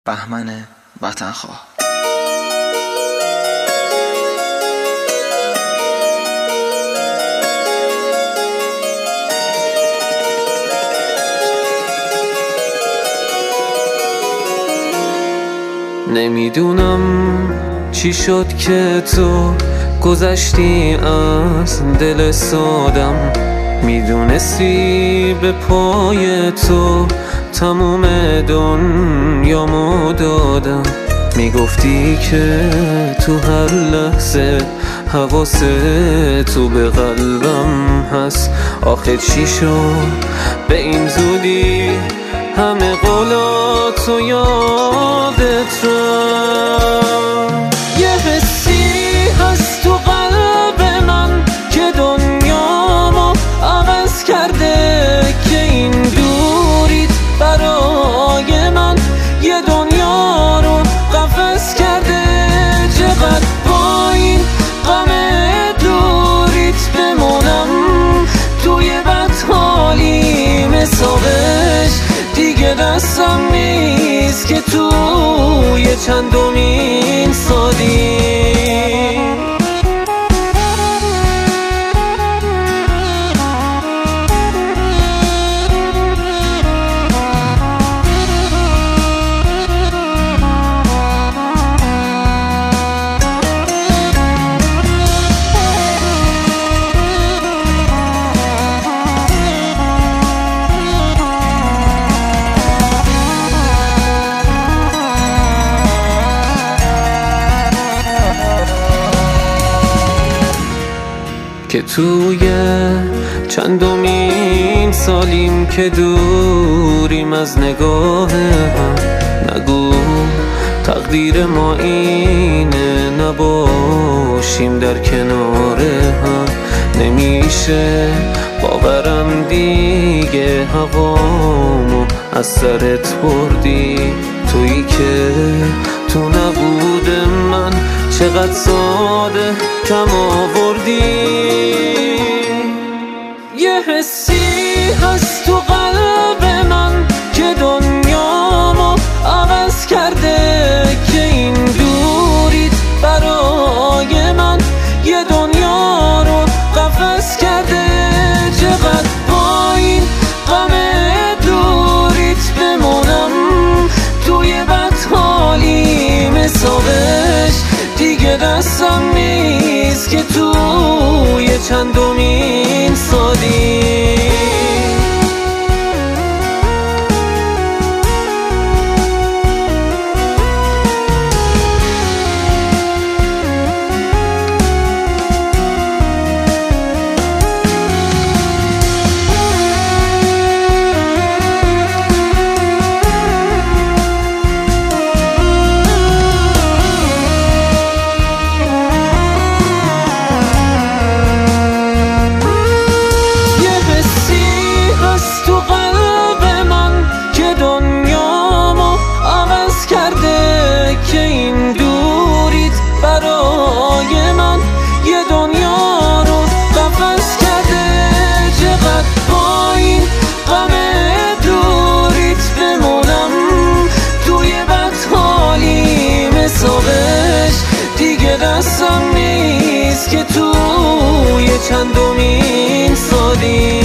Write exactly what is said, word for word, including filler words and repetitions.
بهمن وطنخواه. نمیدونم چی شد که تو گذشتی از دل سادم، میدونستی به پای تو تموم دنیامو دادم، میگفتی که تو هر لحظه حواس تو به قلبم هست. آخه چی شد به این زودی همه قولاتو یادت رفت؟ یه حسی هست تو قلب من که دنیامو عوض کرده، که این دوریت برای من یه دنیا رو قفس کرده. چقدر با این غم دوریت بمونم توی بدحالی مسابش دیگه دستم نیست که توی چندمین سالی که توی چندمین سالیم که دوریم از نگاه هم. نگو تقدیر ما اینه نباشیم در کنار هم. نمیشه باورم دیگه هوامو از سرت بردی، تویی که تو نبود من چقدر ساده کم آوردی. یه حسی هست تو قلب من که دنیامو عوض کرده، که این دوریت برای من یه دنیا رو قفس کرده. چقدر با این غم دوریت بمونم توی بدحالی مسابش دیگه دستم نیست که توی چندمین سالی برای من یه دنیا رو قفس کرده. چقدر با این غم دوریت بمونم توی بدحالی مسابش دیگه دستم نیست که توی چندمین سالی